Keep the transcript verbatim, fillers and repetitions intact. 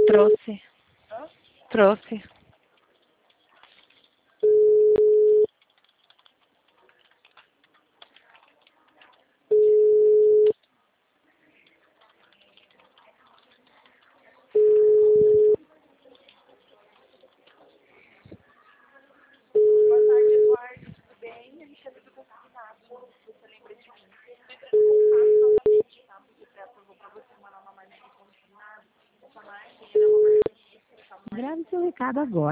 Trouxe. Hã? Trouxe. Boa tarde, Eduardo. Tudo bem? A gente é do consignado. Você lembra de mim? Estou entrando em contato novamente, tá? Porque você aprovou para você mandar uma margem de consignado. Essa margem era uma margem extra, tá? Uma margem Grave seu recado agora.